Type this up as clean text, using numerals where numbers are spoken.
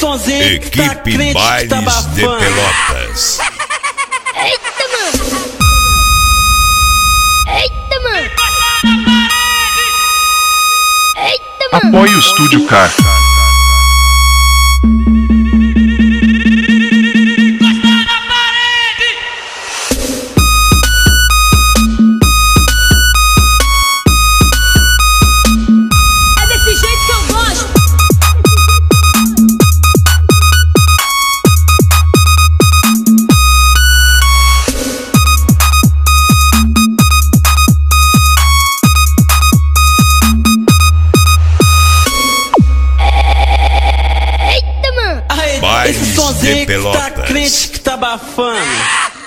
sonzinho que tá Equipe crente, Bailes que tá bafando. de Pelotas. Eita, mano! Eita, mano! Eita, mano! Apoie o Estúdio Car. Esse sonzinho que tá Pelotas. crente, que tá bafando.